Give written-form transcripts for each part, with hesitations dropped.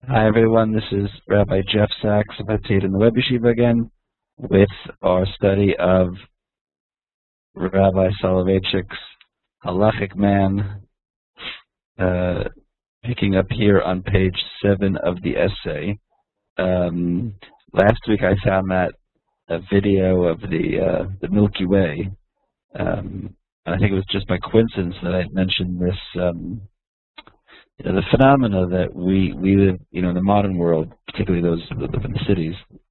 Hi everyone, this is Rabbi Jeff Sachs of Hatzair in the Web Yeshiva again with our study of Rabbi Soloveitchik's Halachic Man, picking up here on page 7 of the essay. Last week I found that a video of the Milky Way. I think it was just by coincidence that I had mentioned this the phenomena that we live, in the modern world, particularly those who live in the cities,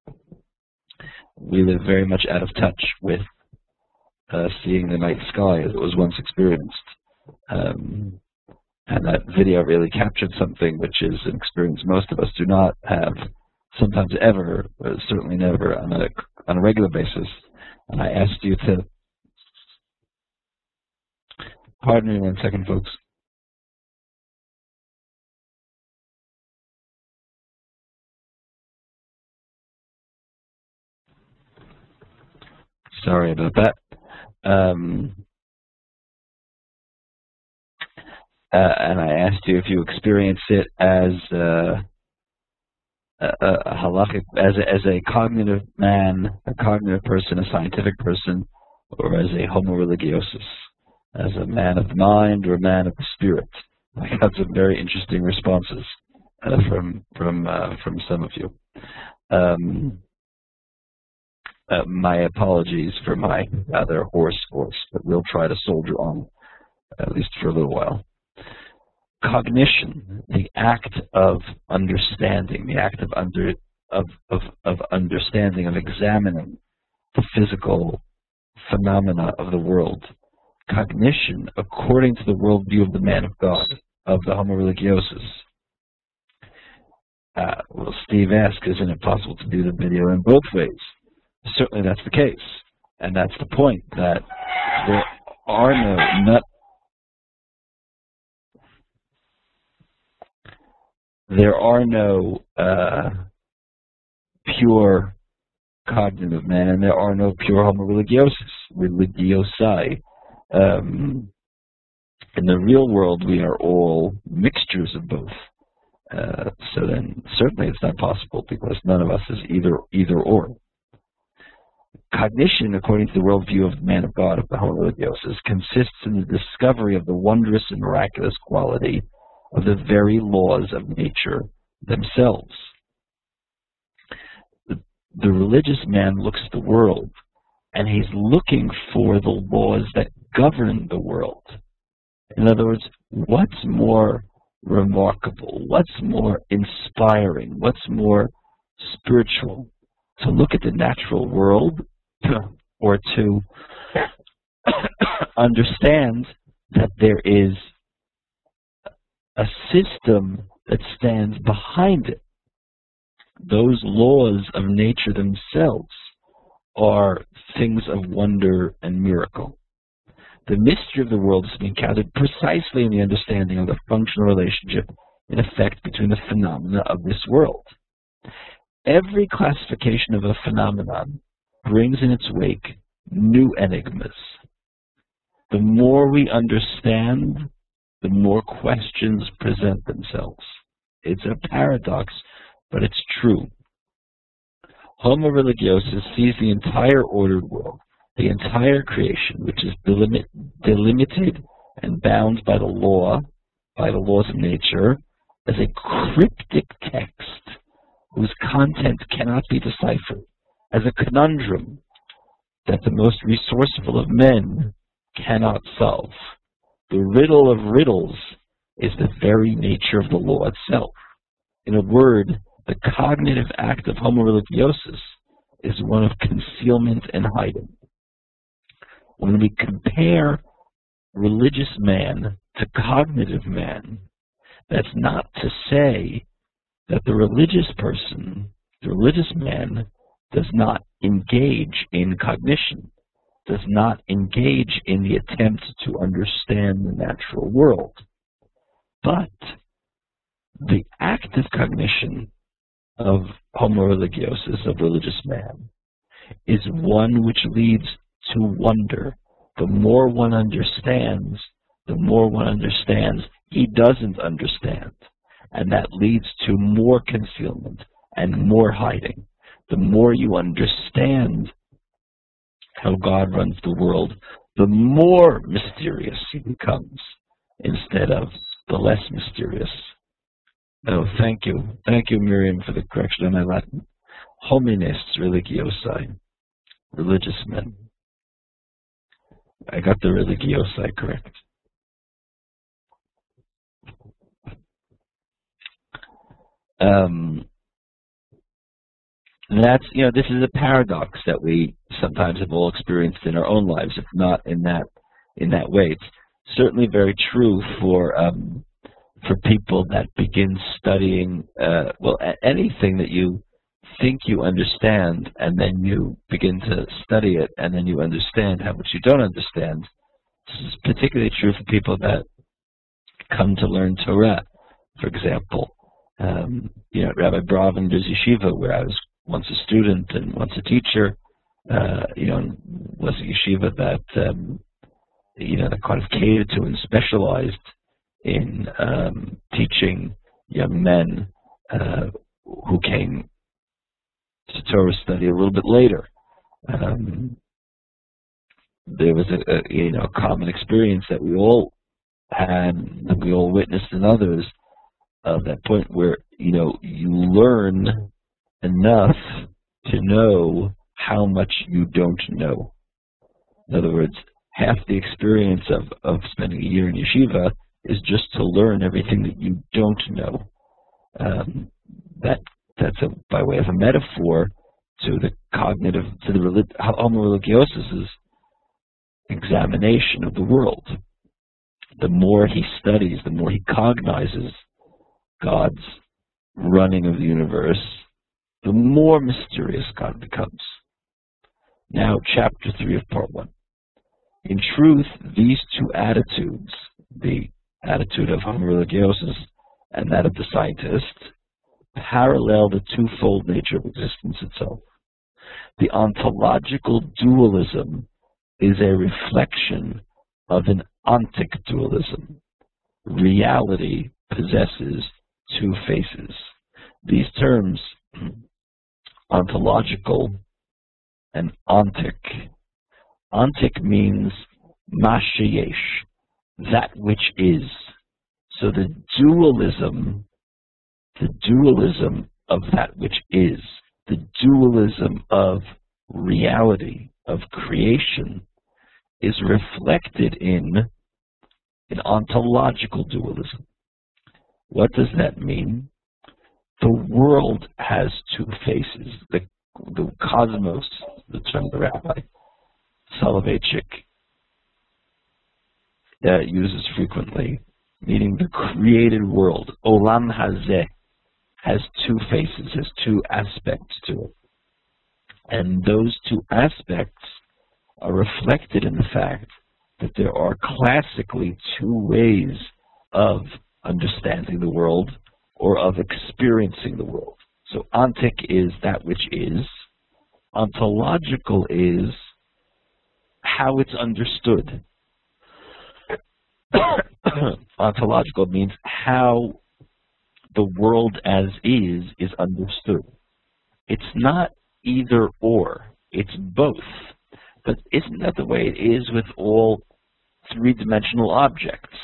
we live very much out of touch with seeing the night sky as it was once experienced. And that video really captured something which is an experience most of us do not have, sometimes ever, but certainly never on a regular basis. And I asked you to, pardon me 1 second, folks. Sorry about that. And I asked you if you experience it as a halachic, as a cognitive man, a cognitive person, a scientific person, or as a homo religiosus, as a man of the mind or a man of the spirit. I got some very interesting responses from some of you. My apologies for my rather hoarse voice, but we'll try to soldier on, at least for a little while. Cognition, the act of understanding, the act of understanding, of examining the physical phenomena of the world. Cognition, according to the worldview of the man of God, of the homo religiosus. Well, Steve asked, isn't it possible to do the video in both ways? Certainly that's the case, and that's the point, that there are no pure cognitive men, and there are no pure homo religiosi. In the real world, we are all mixtures of both. So then, certainly it's not possible, because none of us is either or. Cognition, according to the worldview of the man of God, of the homo religiosus, consists in the discovery of the wondrous and miraculous quality of the very laws of nature themselves. The religious man looks at the world, and he's looking for the laws that govern the world. In other words, what's more remarkable, what's more inspiring, what's more spiritual? To look at the natural world, or to understand that there is a system that stands behind it. Those laws of nature themselves are things of wonder and miracle. The mystery of the world is to be encountered precisely in the understanding of the functional relationship in effect between the phenomena of this world. Every classification of a phenomenon brings in its wake new enigmas. The more we understand, the more questions present themselves. It's a paradox, but it's true. Homo religiosus sees the entire ordered world, the entire creation, which is delimited and bound by the laws of nature, as a cryptic text whose content cannot be deciphered, as a conundrum that the most resourceful of men cannot solve. The riddle of riddles is the very nature of the law itself. In a word, the cognitive act of homo religiosus is one of concealment and hiding. When we compare religious man to cognitive man, that's not to say that the religious person, the religious man, does not engage in cognition, does not engage in the attempt to understand the natural world. But the active cognition of homo religiosus, of religious man, is one which leads to wonder. The more one understands he doesn't understand. and that leads to more concealment and more hiding. The more you understand how God runs the world, the more mysterious he becomes instead of the less mysterious. Oh, thank you. Thank you, Miriam, for the correction on my Latin. Homines religiosi, religious men. I got the religiosi correct. That's, this is a paradox that we sometimes have all experienced in our own lives, if not in that way. It's certainly very true for people that begin studying, anything that you think you understand, and then you begin to study it, and then you understand how much you don't understand. This is particularly true for people that come to learn Torah. For example, Rabbi Bravender's yeshiva, where I was once a student and once a teacher, was a yeshiva that that kind of catered to and specialized in teaching young men who came to Torah study a little bit later. There was a common experience that we all had, that we all witnessed in others, of that point where you learn enough to know how much you don't know. In other words, half the experience of spending a year in yeshiva is just to learn everything that you don't know. That's by way of a metaphor to the cognitive, to the homo religiosus's examination of the world. The more he studies, the more he cognizes God's running of the universe, the more mysterious God becomes. Now, chapter 3 of part 1. In truth, these two attitudes, the attitude of homo religiosus and that of the scientist, parallel the twofold nature of existence itself. The ontological dualism is a reflection of an ontic dualism. Reality possesses two faces. These terms, ontological and ontic. Ontic means mashayesh, that which is. So the dualism of that which is, the dualism of reality, of creation, is reflected in an ontological dualism. What does that mean? The world has two faces. The cosmos, the term the Rabbi Soloveitchik uses frequently, meaning the created world, Olam Hazeh, has two faces, has two aspects to it. And those two aspects are reflected in the fact that there are classically two ways of understanding the world or of experiencing the world. So ontic is that which is. Ontological is how it's understood. Ontological means how the world as is understood. It's not either or, it's both. But isn't that the way it is with all three-dimensional objects?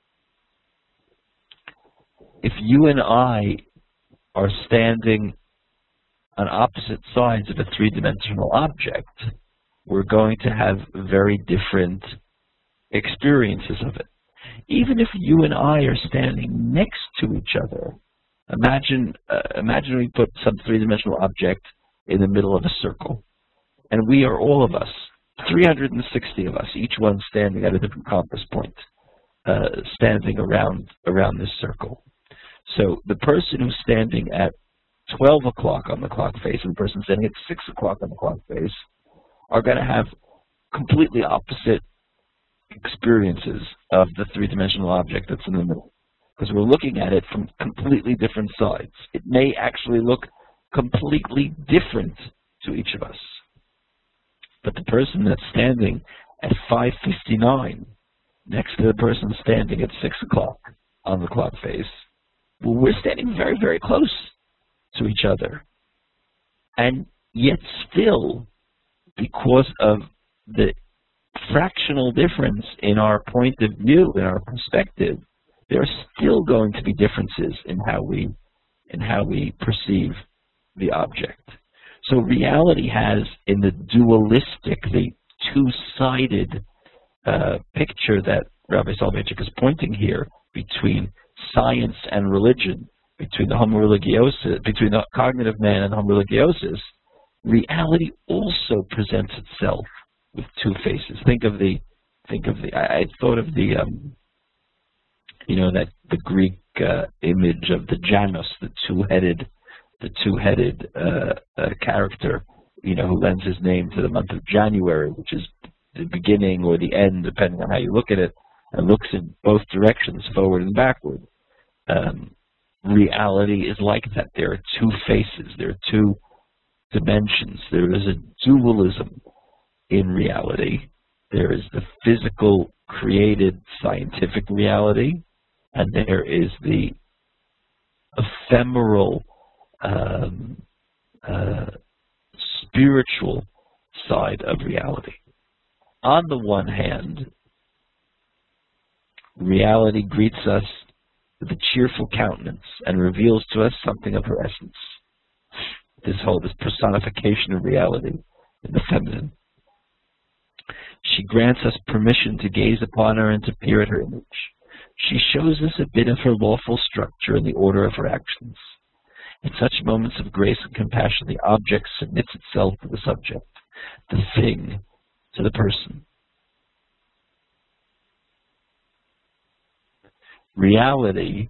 If you and I are standing on opposite sides of a three-dimensional object, we're going to have very different experiences of it. Even if you and I are standing next to each other, imagine we put some three-dimensional object in the middle of a circle, and we are all of us, 360 of us, each one standing at a different compass point, standing around this circle. So the person who's standing at 12 o'clock on the clock face and the person standing at 6 o'clock on the clock face are going to have completely opposite experiences of the three-dimensional object that's in the middle, because we're looking at it from completely different sides. It may actually look completely different to each of us. But the person that's standing at 5:59 next to the person standing at 6 o'clock on the clock face we're standing very, very close to each other. And yet still, because of the fractional difference in our point of view, in our perspective, there are still going to be differences in how we perceive the object. So reality has, in the dualistic, the two-sided picture that Rabbi Soloveitchik is pointing here between science and religion, between the homo religiosus, between the cognitive man and homo religiosus, reality also presents itself with two faces. I thought of the that the Greek image of the Janus, the two-headed character, who lends his name to the month of January, which is the beginning or the end, depending on how you look at it, and looks in both directions, forward and backward. Reality is like that. There are two faces. There are two dimensions. There is a dualism in reality. There is the physical, created, scientific reality, and there is the ephemeral, spiritual side of reality. On the one hand, reality greets us with a cheerful countenance and reveals to us something of her essence. This personification of reality in the feminine. She grants us permission to gaze upon her and to peer at her image. She shows us a bit of her lawful structure and the order of her actions. In such moments of grace and compassion, the object submits itself to the subject, the thing to the person. Reality,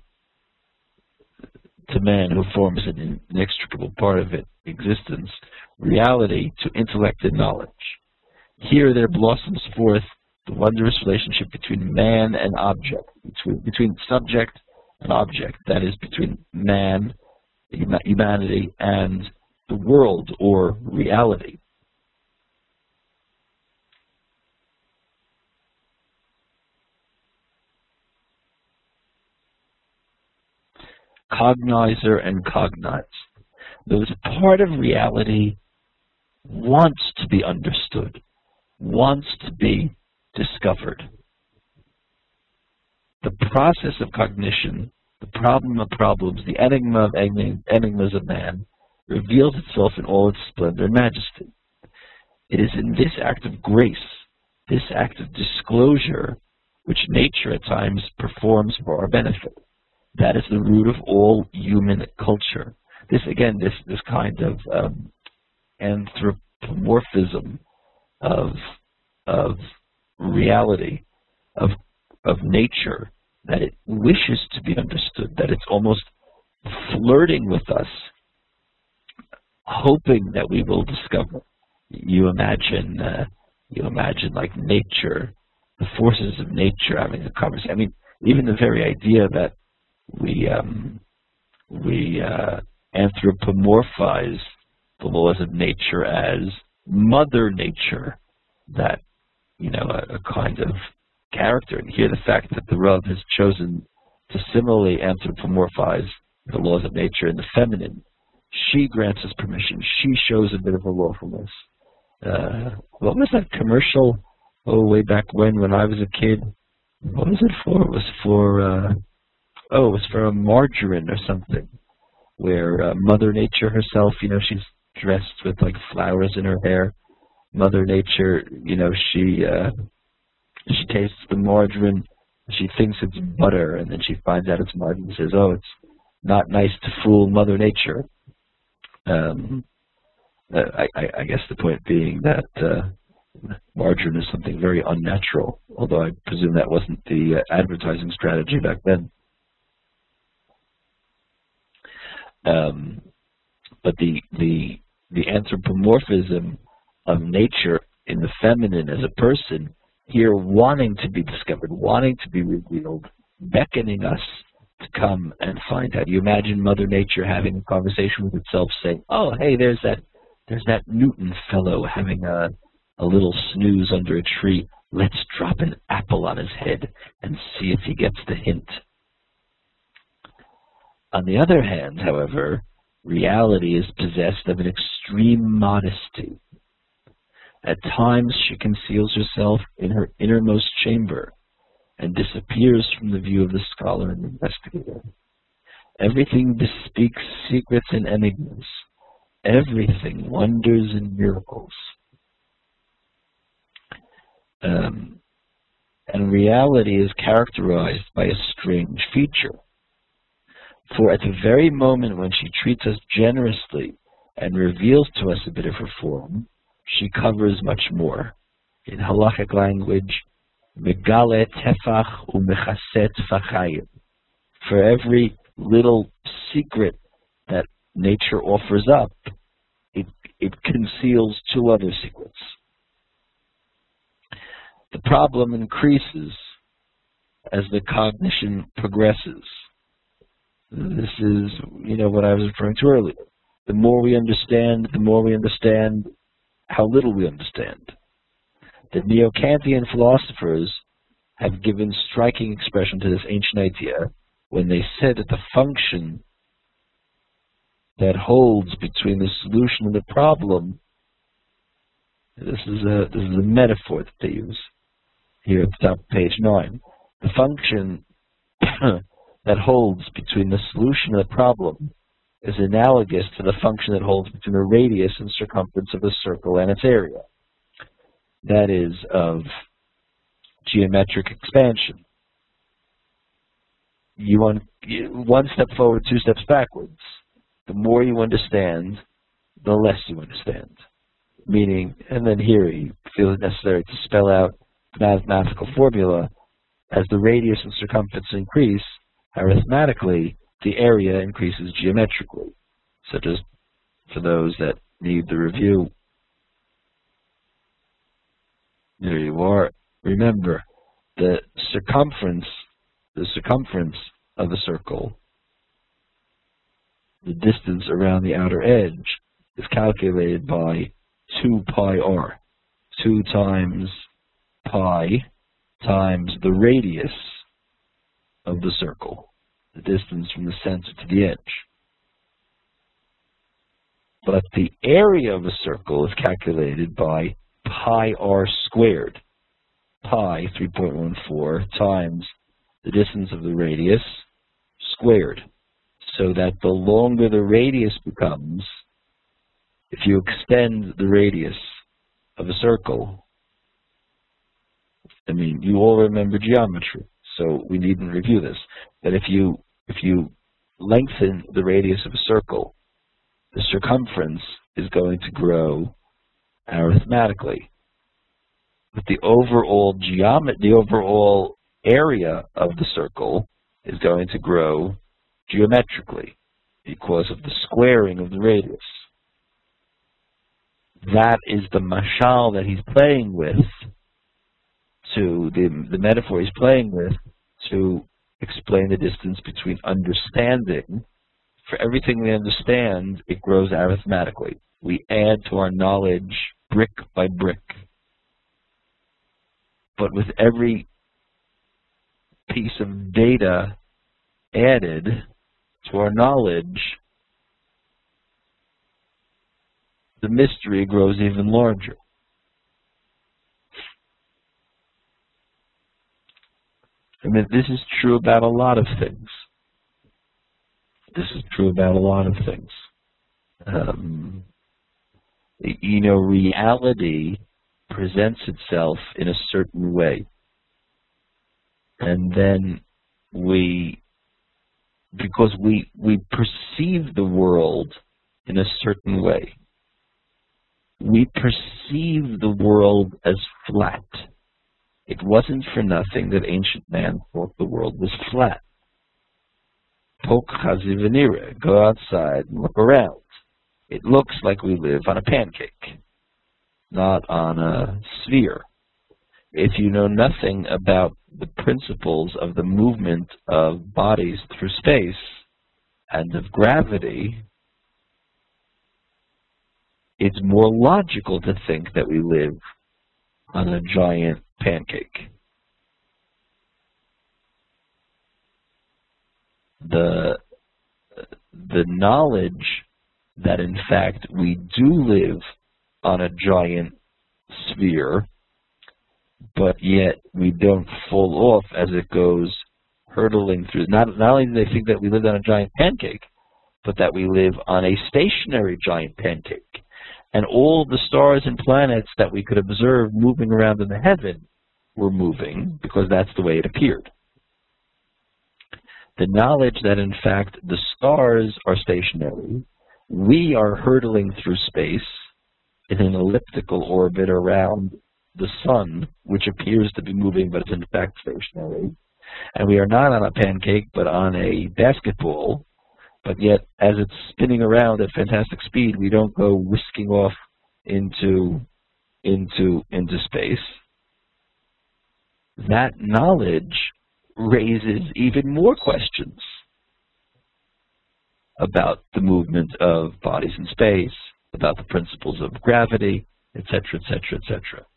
to man who forms an inextricable part of existence, reality to intellect and knowledge. Here there blossoms forth the wondrous relationship between man and object, between subject and object, that is, between man, humanity, and the world, or reality. Cognizer and cognized. Those part of reality wants to be understood, wants to be discovered. The process of cognition, the problem of problems, the enigma of enigmas of man, reveals itself in all its splendor and majesty. It is in this act of grace, this act of disclosure, which nature at times performs for our benefit. That is the root of all human culture. This kind of anthropomorphism of reality, of nature, that it wishes to be understood, that it's almost flirting with us, hoping that we will discover. You imagine like nature, the forces of nature having a conversation. I mean, even the very idea that we anthropomorphize the laws of nature as Mother Nature, that, a kind of character. And here the fact that the Rav has chosen to similarly anthropomorphize the laws of nature in the feminine. She grants us permission. She shows a bit of a lawfulness. What was that commercial, way back when I was a kid? What was it for? It was for a margarine or something, where Mother Nature herself, she's dressed with like flowers in her hair. Mother Nature, she tastes the margarine, she thinks it's butter, and then she finds out it's margarine and says, "Oh, it's not nice to fool Mother Nature." I guess the point being that margarine is something very unnatural, although I presume that wasn't the advertising strategy back then. But the anthropomorphism of nature in the feminine as a person, here wanting to be discovered, wanting to be revealed, beckoning us to come and find out. You imagine Mother Nature having a conversation with itself, saying, "Oh, hey, there's that Newton fellow having a little snooze under a tree. Let's drop an apple on his head and see if he gets the hint." On the other hand, however, reality is possessed of an extreme modesty. At times she conceals herself in her innermost chamber and disappears from the view of the scholar and investigator. Everything bespeaks secrets and enigmas. Everything wonders and miracles. And reality is characterized by a strange feature. For at the very moment when she treats us generously and reveals to us a bit of her form, she covers much more. In halachic language, megale tefach umechaset fachayim. For every little secret that nature offers up, it conceals two other secrets. The problem increases as the cognition progresses. This is, what I was referring to earlier. The more we understand how little we understand. The Neo-Kantian philosophers have given striking expression to this ancient idea when they said that the function that holds between the solution and the problem, this is a metaphor that they use here at the top of page 9. The function that holds between the solution and the problem is analogous to the function that holds between the radius and circumference of the circle and its area. That is, of geometric expansion. You want one step forward, two steps backwards. The more you understand, the less you understand. Meaning, and then here you feel it necessary to spell out the mathematical formula. As the radius and circumference increase, arithmetically, the area increases geometrically. So just for those that need the review, there you are. Remember, the circumference of the circle, the distance around the outer edge, is calculated by 2 pi r. 2 times pi times the radius of the circle, the distance from the center to the edge. But the area of a circle is calculated by pi r squared. Pi, 3.14, times the distance of the radius squared. So that the longer the radius becomes, if you extend the radius of a circle, you all remember geometry, so we needn't review this. But if you lengthen the radius of a circle, the circumference is going to grow arithmetically. But the overall area of the circle is going to grow geometrically because of the squaring of the radius. That is the mashal that he's playing with, the metaphor he's playing with, to explain the distance between understanding. For everything we understand, it grows arithmetically. We add to our knowledge brick by brick. But with every piece of data added to our knowledge, the mystery grows even larger. This is true about a lot of things. Reality presents itself in a certain way. And then because we perceive the world in a certain way. We perceive the world as flat. It wasn't for nothing that ancient man thought the world was flat. Pok chazi v'nira, go outside and look around. It looks like we live on a pancake, not on a sphere. If you know nothing about the principles of the movement of bodies through space and of gravity, it's more logical to think that we live on a giant pancake. The the knowledge that in fact we do live on a giant sphere, but yet we don't fall off as it goes hurtling through. Not only do they think that we live on a giant pancake, but that we live on a stationary giant pancake. And all the stars and planets that we could observe moving around in the heaven were moving because that's the way it appeared. The knowledge that in fact the stars are stationary, we are hurtling through space in an elliptical orbit around the sun, which appears to be moving but is in fact stationary. And we are not on a pancake but on a basketball, but yet as it's spinning around at fantastic speed, we don't go whisking off into space. That knowledge raises even more questions about the movement of bodies in space, about the principles of gravity, etc., etc., etc.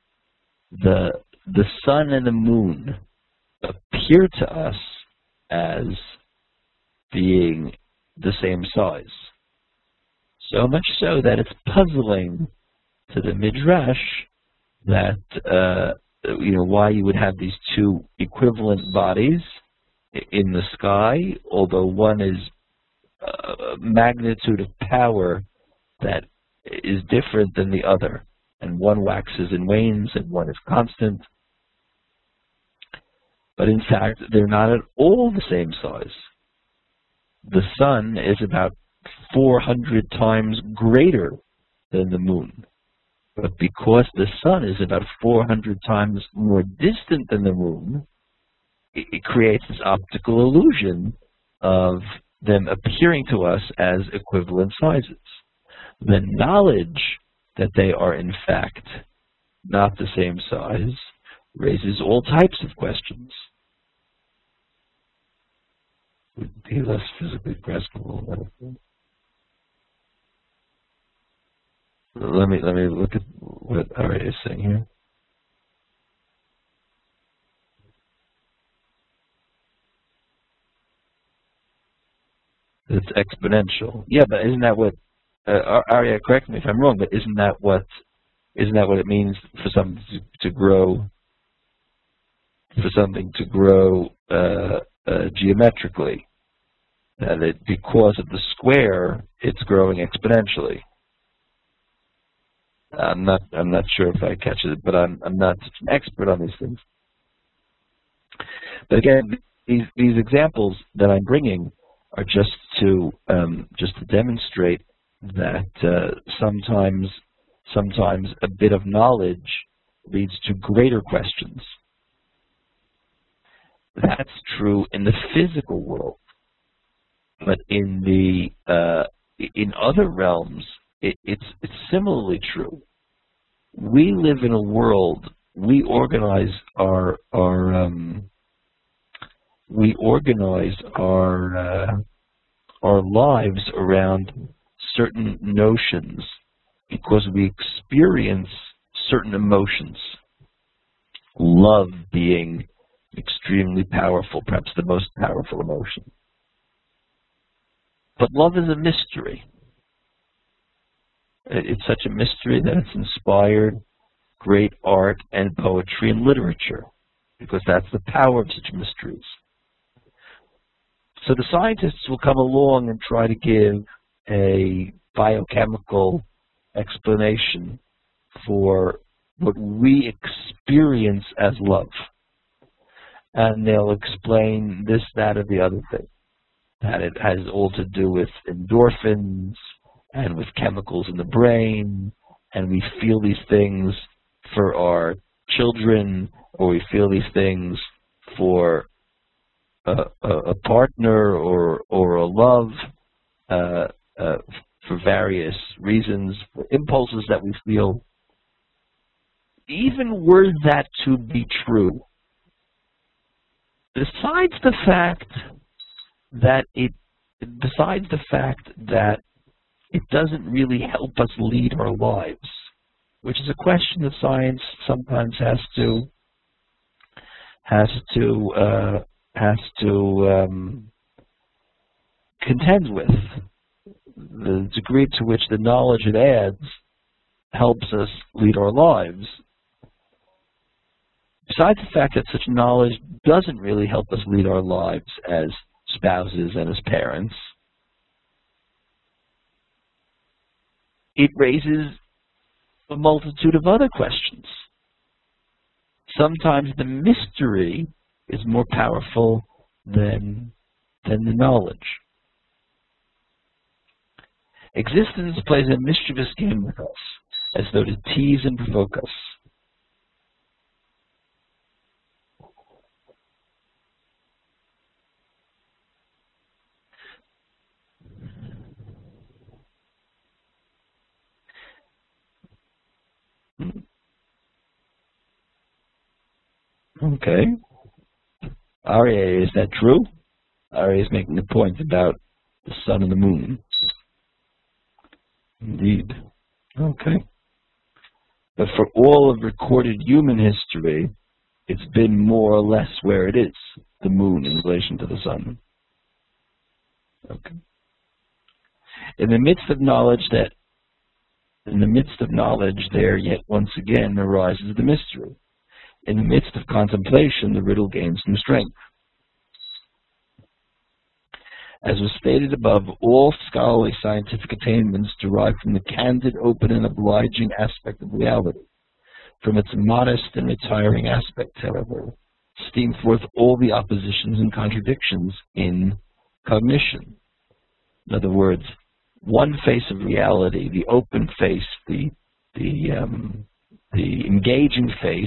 The sun and the moon appear to us as being the same size. So much so that it's puzzling to the Midrash that why you would have these two equivalent bodies in the sky, although one is a magnitude of power that is different than the other, and one waxes and wanes and one is constant. But in fact, they're not at all the same size. The sun is about 400 times greater than the moon. But because the sun is about 400 times more distant than the moon, it creates this optical illusion of them appearing to us as equivalent sizes. The knowledge that they are in fact not the same size raises all types of questions. Would be less physically graspable. Let me look at what Ari is saying here. It's exponential. Yeah, but isn't that what Arya, correct me if I'm wrong, but isn't that what it means for something to grow geometrically? That because of the square, it's growing exponentially. I'm not sure if I catch it, but I'm not such an expert on these things. But again, these examples that I'm bringing are just to demonstrate that sometimes a bit of knowledge leads to greater questions. That's true in the physical world, but in other realms, it's similarly true. We live in a world. We organize our lives around certain notions because we experience certain emotions. Love being extremely powerful, perhaps the most powerful emotion. But love is a mystery. It's such a mystery that it's inspired great art and poetry and literature, because that's the power of such mysteries. So the scientists will come along and try to give a biochemical explanation for what we experience as love. And they'll explain this, that, or the other thing. That it has all to do with endorphins and with chemicals in the brain, and we feel these things for our children, or we feel these things for a partner or a love, for various reasons, for impulses that we feel. Even were that to be true, besides the fact that it doesn't really help us lead our lives, which is a question that science sometimes has to contend with. The degree to which the knowledge it adds helps us lead our lives. Besides the fact that such knowledge doesn't really help us lead our lives as spouses and as parents, it raises a multitude of other questions. Sometimes the mystery is more powerful than the knowledge. Existence plays a mischievous game with us, as though to tease and provoke us. Okay. Arya, is that true? Arya is making a point about the sun and the moon. Indeed. Okay. But for all of recorded human history, it's been more or less where it is, the moon in relation to the sun. Okay. In the midst of knowledge, there yet once again arises the mystery. In the midst of contemplation, the riddle gains some strength. As was stated above, all scholarly scientific attainments derive from the candid, open, and obliging aspect of reality. From its modest and retiring aspect, however, steam forth all the oppositions and contradictions in cognition. In other words, one face of reality, the open face, the engaging face,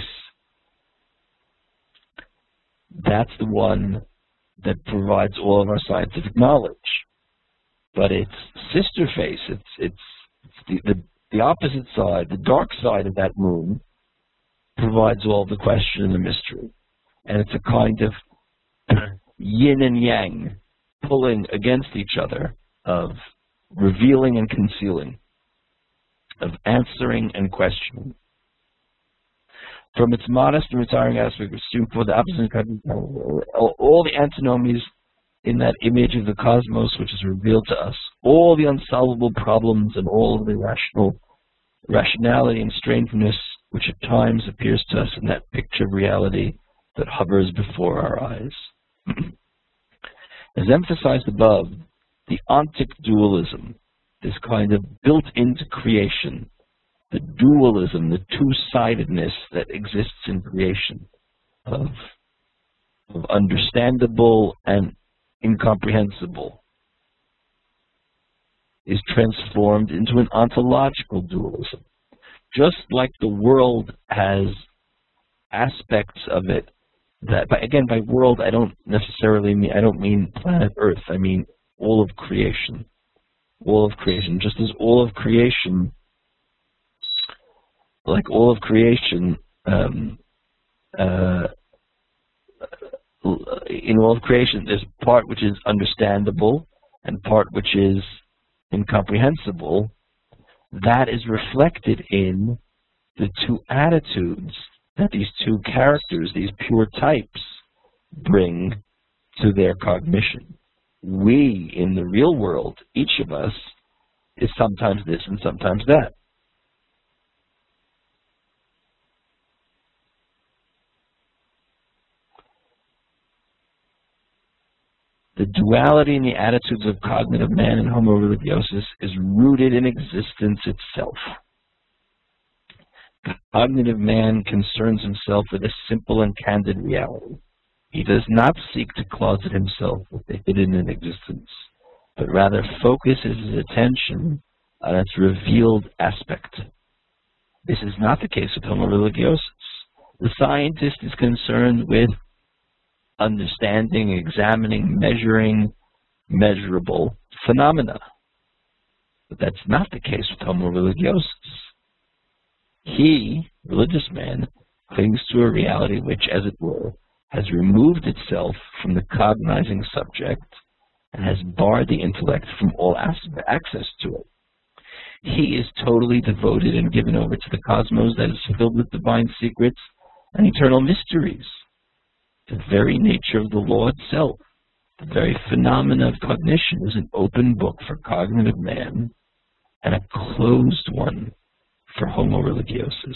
that's the one that provides all of our scientific knowledge. But its sister face, it's the opposite side, the dark side of that moon, provides all the question and the mystery. And it's a kind of yin and yang, pulling against each other, of revealing and concealing, of answering and questioning. From its modest and retiring aspect, assume for the opposite all the antinomies in that image of the cosmos which is revealed to us, all the unsolvable problems and all of the rationality and strangeness which at times appears to us in that picture of reality that hovers before our eyes. As emphasized above, the ontic dualism, this kind of built-into creation, the dualism, the two-sidedness that exists in creation of understandable and incomprehensible, is transformed into an ontological dualism. Just like the world has aspects of it that, again, by world I don't mean planet Earth, I mean all of creation. All of creation. Just as all of creation, like all of creation, in all of creation, there's part which is understandable and part which is incomprehensible. That is reflected in the two attitudes that these two characters, these pure types, bring to their cognition. We, in the real world, each of us, is sometimes this and sometimes that. The duality in the attitudes of cognitive man and homo religiosus is rooted in existence itself. Cognitive man concerns himself with a simple and candid reality. He does not seek to closet himself with the hidden in existence, but rather focuses his attention on its revealed aspect. This is not the case with homo religiosus. The scientist is concerned with understanding, examining, measuring measurable phenomena. But that's not the case with homo religiosus. He, religious man, clings to a reality which, as it were, has removed itself from the cognizing subject and has barred the intellect from all access to it. He is totally devoted and given over to the cosmos that is filled with divine secrets and eternal mysteries, the very nature of the law itself, The very phenomena of cognition is an open book for cognitive man and a closed one for Homo religiosus.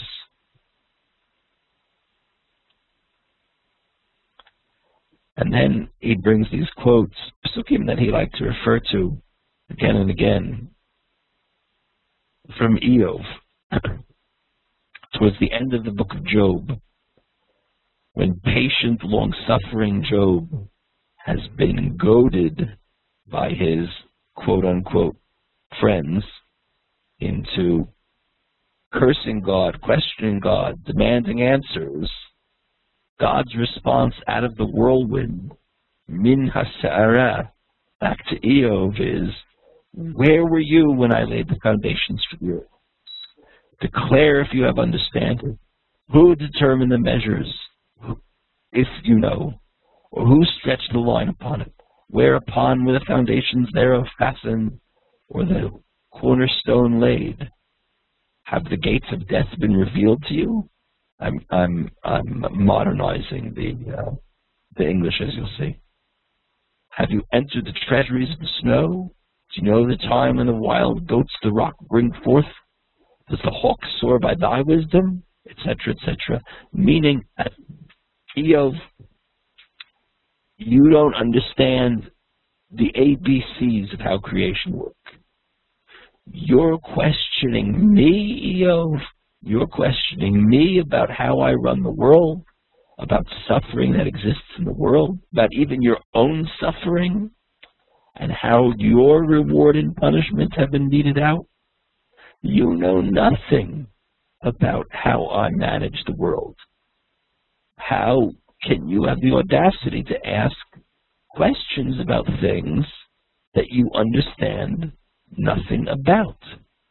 And then he brings these quotes, psukim that he liked to refer to again and again, from Eov, towards the end of the book of Job, when patient, long-suffering Job has been goaded by his quote-unquote friends into cursing God, questioning God, demanding answers. God's response out of the whirlwind, min ha'sa'ara, back to Eov, is, where were you when I laid the foundations for the earth? Declare if you have understanding. Who determined the measures, if you know? Or who stretched the line upon it? Whereupon were the foundations thereof fastened, or the cornerstone laid? Have the gates of death been revealed to you? I'm modernizing the English, as you'll see. Have you entered the treasuries of the snow? Do you know the time when the wild goats the rock bring forth? Does the hawk soar by thy wisdom? Etc., etc. Meaning, Eov, you don't understand the ABCs of how creation works. You're questioning me, Eov. You're questioning me about how I run the world, about suffering that exists in the world, about even your own suffering, and how your reward and punishment have been meted out. You know nothing about how I manage the world. How can you have the audacity to ask questions about things that you understand nothing about?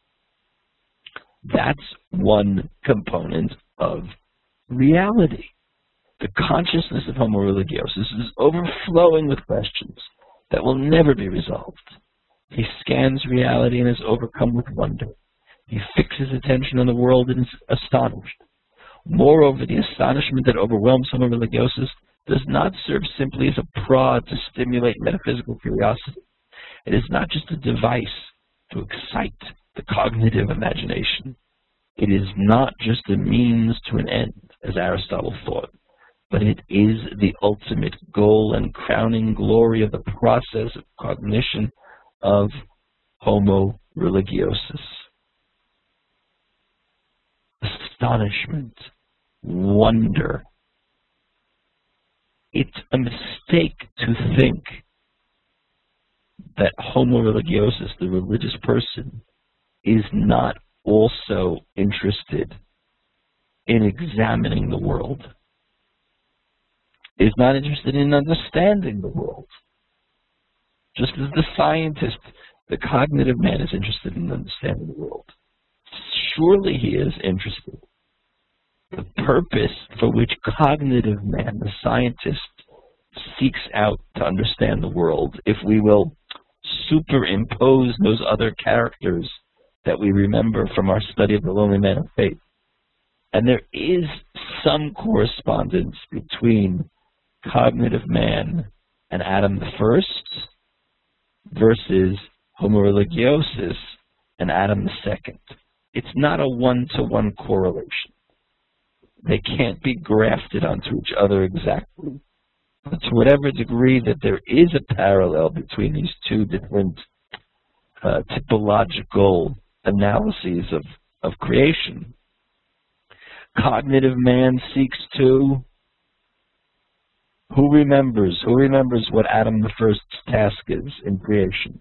That's one component of reality. The consciousness of Homo religiosus is overflowing with questions that will never be resolved. He scans reality and is overcome with wonder. He fixes attention on the world and is astonished. Moreover, the astonishment that overwhelms Homo religiosus does not serve simply as a prod to stimulate metaphysical curiosity. It is not just a device to excite the cognitive imagination. It is not just a means to an end, as Aristotle thought, but it is the ultimate goal and crowning glory of the process of cognition of Homo religiosus. Astonishment, wonder. It's a mistake to think that Homo religiosus, the religious person, is not also interested in examining the world, is not interested in understanding the world. Just as the scientist, the cognitive man, is interested in understanding the world. Surely he is interested. The purpose for which cognitive man, the scientist, seeks out to understand the world, if we will superimpose those other characters that we remember from our study of the Lonely Man of Faith. And there is some correspondence between cognitive man and Adam the First versus Homo religiosus and Adam the Second. It's not a one-to-one correlation. They can't be grafted onto each other exactly. But to whatever degree that there is a parallel between these two different typological analyses of creation, cognitive man seeks to, who remembers what Adam the First's task is in creation?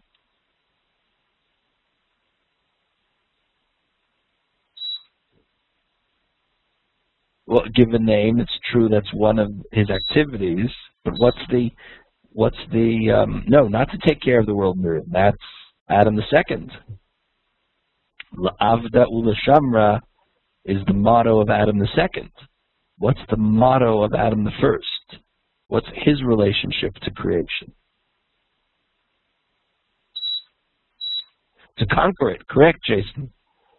Well, give a name. It's true that's one of his activities, but what's the no, not to take care of the world, Miriam. That's Adam the Second. La'avda u'lashamra is the motto of Adam the Second. What's the motto of Adam the First? What's his relationship to creation? To conquer it. Correct, Jason.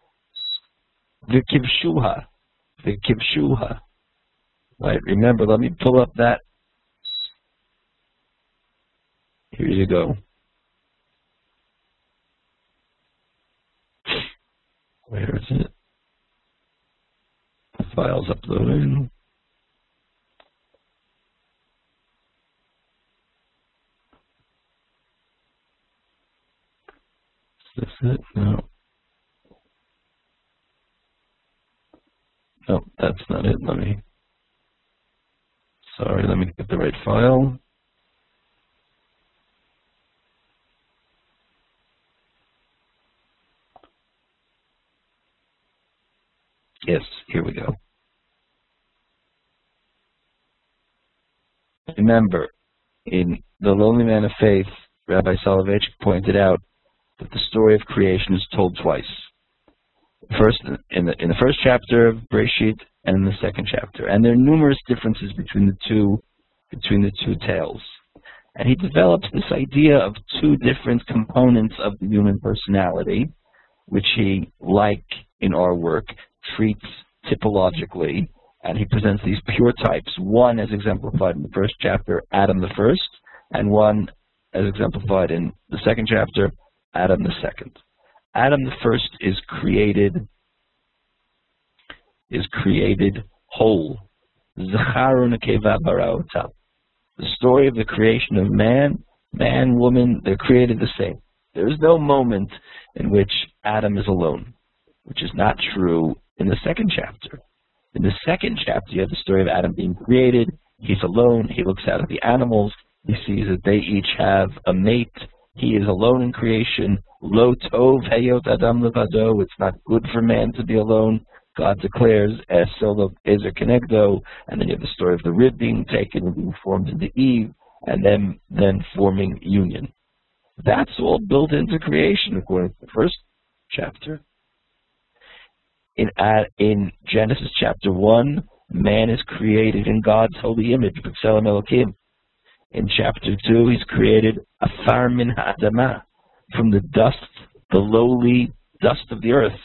V'kivshuha. V'kivshuha. Right, remember, let me pull up that. Here you go. Where is it? The file's uploading. Is this it? No. No, that's not it. Let me get the right file. Yes, here we go. Remember, in The Lonely Man of Faith, Rabbi Soloveitchik pointed out that the story of creation is told twice. First, in the first chapter of Bereshit, and in the second chapter, and there are numerous differences between the two tales. And he develops this idea of two different components of the human personality, which he, like in our work, treats typologically, and he presents these pure types, one as exemplified in the first chapter, Adam the first, and one as exemplified in the second chapter, Adam the second. Adam the first is created whole. Zacharu nekeva bara otam. The story of the creation of man, woman, they're created the same. There is no moment in which Adam is alone, which is not true in the second chapter. In the second chapter, you have the story of Adam being created. He's alone. He looks out at the animals. He sees that they each have a mate. He is alone in creation. Lo tov heyot adam levado. It's not good for man to be alone. God declares, es solo ezer kenegdo, and then you have the story of the rib being taken and being formed into Eve, and then forming union. That's all built into creation according to the first chapter. In Genesis chapter 1, man is created in God's holy image, b'tselem Elokim. In chapter 2, he's created afar min ha'adamah, from the dust, the lowly dust of the earth.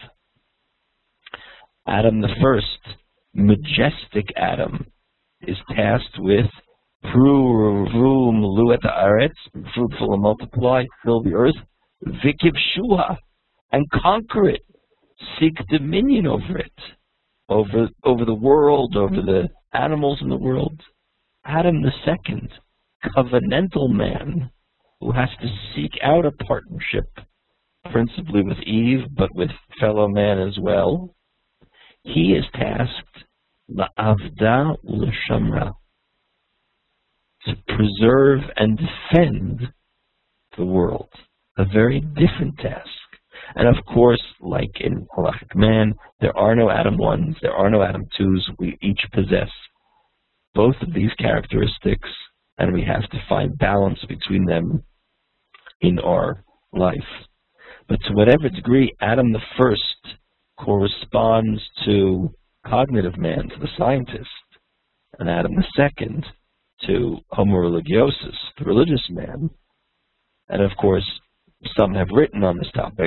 Adam the first, majestic Adam, is tasked with pru melu et haaretz, be fruitful and multiply, fill the earth, vikivshuha, and conquer it, seek dominion over it, over the world, over the animals in the world. Adam the second, covenantal man, who has to seek out a partnership, principally with Eve, but with fellow man as well. He is tasked, la'avda u'l'shamra, to preserve and defend the world. A very different task. And of course, like in halachic man, there are no Adam 1s, there are no Adam 2s. We each possess both of these characteristics, and we have to find balance between them in our life. But to whatever degree Adam the first corresponds to cognitive man, to the scientist, and Adam the second to homo religiosus, the religious man, and of course some have written on this topic,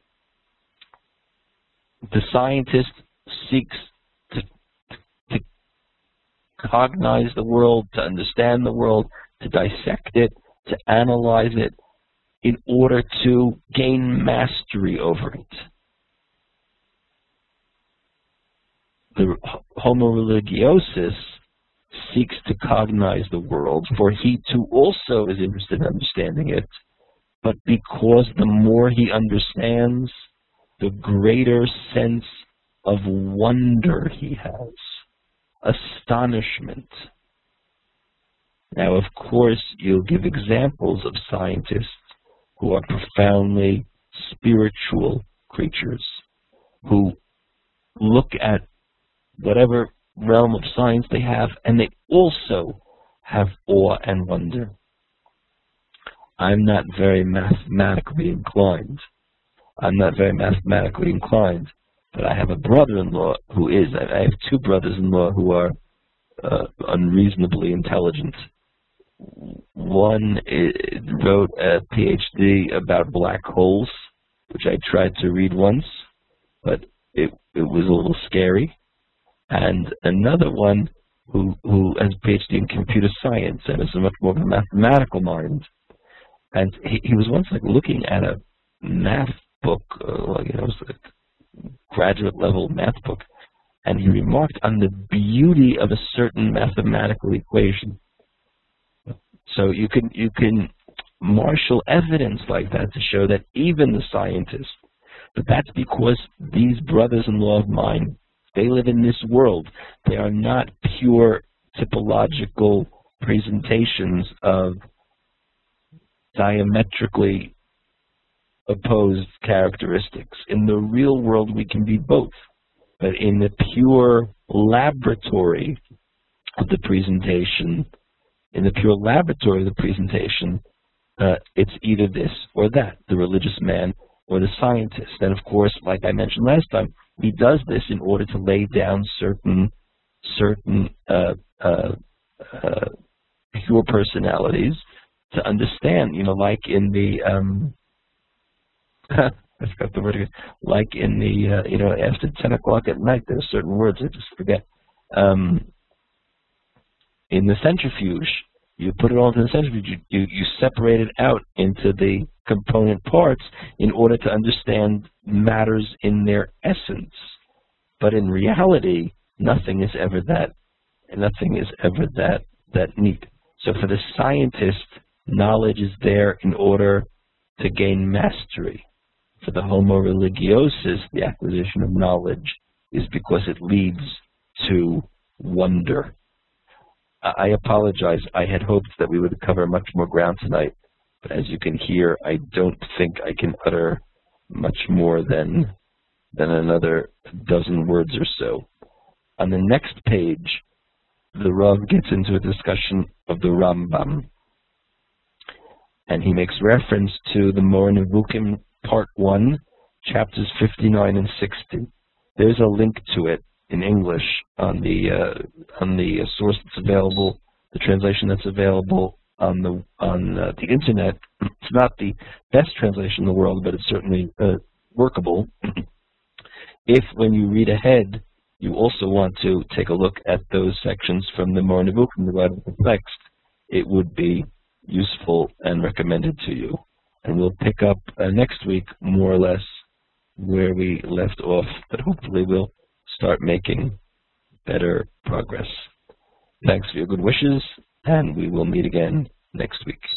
the scientist seeks to cognize the world, to understand the world, to dissect it, to analyze it, in order to gain mastery over it. The homo religiosus seeks to cognize the world, for he too also is interested in understanding it, but because the more he understands, the greater sense of wonder he has, astonishment. Now, of course, you'll give examples of scientists who are profoundly spiritual creatures, who look at whatever realm of science they have, and they also have awe and wonder. I'm not very mathematically inclined. But I have a brother-in-law who is. I have two brothers-in-law who are unreasonably intelligent. One wrote a PhD about black holes, which I tried to read once, but it was a little scary. And another one who has a PhD in computer science and is a much more of a mathematical mind. And he was once like looking at a math book, like, it was a graduate level math book, and he remarked on the beauty of a certain mathematical equation. So you can marshal evidence like that to show that even the scientists, but that's because these brothers-in-law of mine, they live in this world. They are not pure typological presentations of diametrically opposed characteristics. In the real world, we can be both. But in the pure laboratory of the presentation, it's either this or that, the religious man or the scientist. And of course, like I mentioned last time, he does this in order to lay down certain pure personalities to understand, like in the I forgot the word again. Like in the after 10 o'clock at night, there are certain words I just forget. In the centrifuge, you put it all into the centrifuge. You separate it out into the component parts in order to understand matters in their essence. But in reality, nothing is ever that neat. So for the scientist, knowledge is there in order to gain mastery. For the homo religiosus, the acquisition of knowledge is because it leads to wonder. I apologize. I had hoped that we would cover much more ground tonight, but as you can hear, I don't think I can utter much more than another dozen words or so. On the next page, the Rav gets into a discussion of the Rambam, and he makes reference to the Moreh Nevuchim, Part 1, chapters 59 and 60. There's a link to it in English on the source that's available, the translation that's available on the internet. It's not the best translation in the world, but it's certainly workable. If, when you read ahead, you also want to take a look at those sections from the Moreh Nevuchim, the God of the text, it would be useful and recommended to you. And we'll pick up next week, more or less, where we left off, but hopefully we'll start making better progress. Thanks for your good wishes, and we will meet again next week.